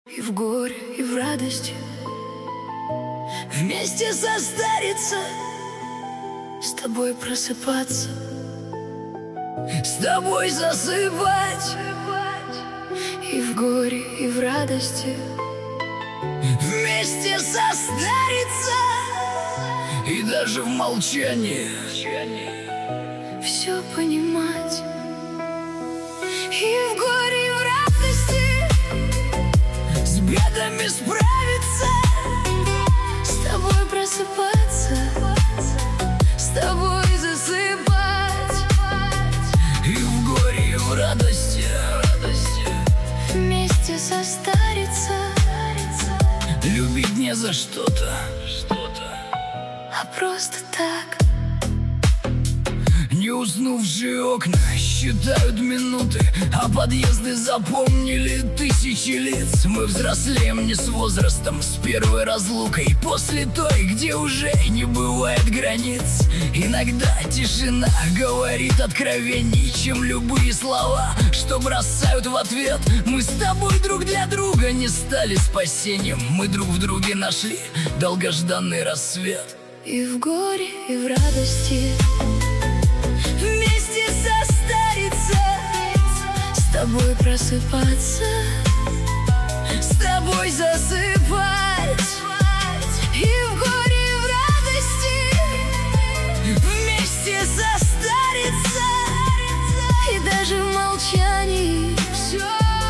И в горе, и в радости вместе состариться, с тобой просыпаться, с тобой засыпать. И в горе, и в радости вместе состариться, и даже в молчании все понимать. И в горе, и в радости с бедами справиться, с тобой просыпаться, с тобой засыпать. И в горе, и в радости вместе состариться, любить не за что-то, а просто так. Не уснувшие окна считают минуты, а подъезды запомнили тысячи лиц. Мы взрослеем не с возрастом, с первой разлукой, после той, где уже не бывает границ. Иногда тишина говорит откровений, чем любые слова, что бросают в ответ. Мы с тобой друг для друга не стали спасением, мы друг в друге нашли долгожданный рассвет. И в горе, и в радости вместе состариться, с тобой просыпаться, с тобой засыпать. И в горе, и в радости вместе состариться, и даже в молчании все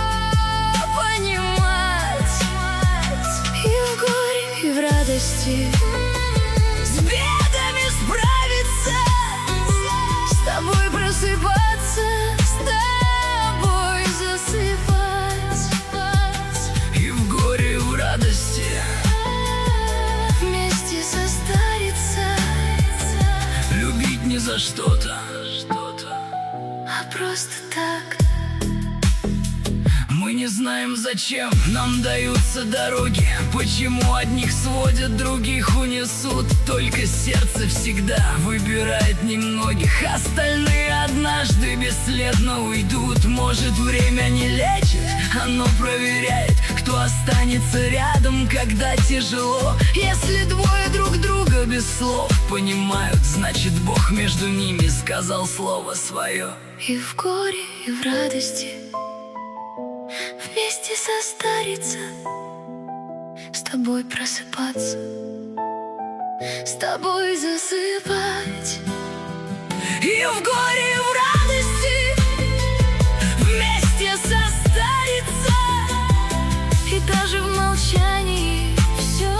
понимать. И в горе, и в радости с бедами справиться, с тобой просыпаться, с тобой засыпать. И в горе, и в радости вместе состариться, любить не за что-то, а просто так. Мы не знаем, зачем нам даются дороги, почему одних сводят, других унесут. Только сердце всегда выбирает немногих, остальные однажды бесследно уйдут. Может, время не лечит, оно проверяет, кто останется рядом, когда тяжело. Если двое друг друга без слов понимают, значит, Бог между ними сказал слово свое. И в горе, и в радости вместе состариться, с тобой просыпаться, с тобой засыпать. И в горе, и в радости вместе состариться, и даже в молчании все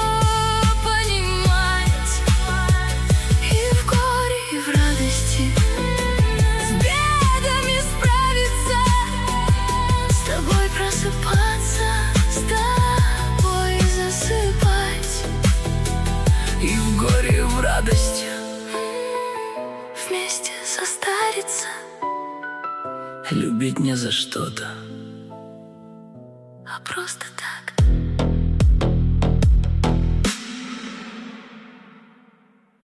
понимать. И в горе, и в радости с бедами справиться, с тобой просыпаться, с тобой засыпать. И в горе, и в радости вместе состариться, любить не за что-то, а просто так.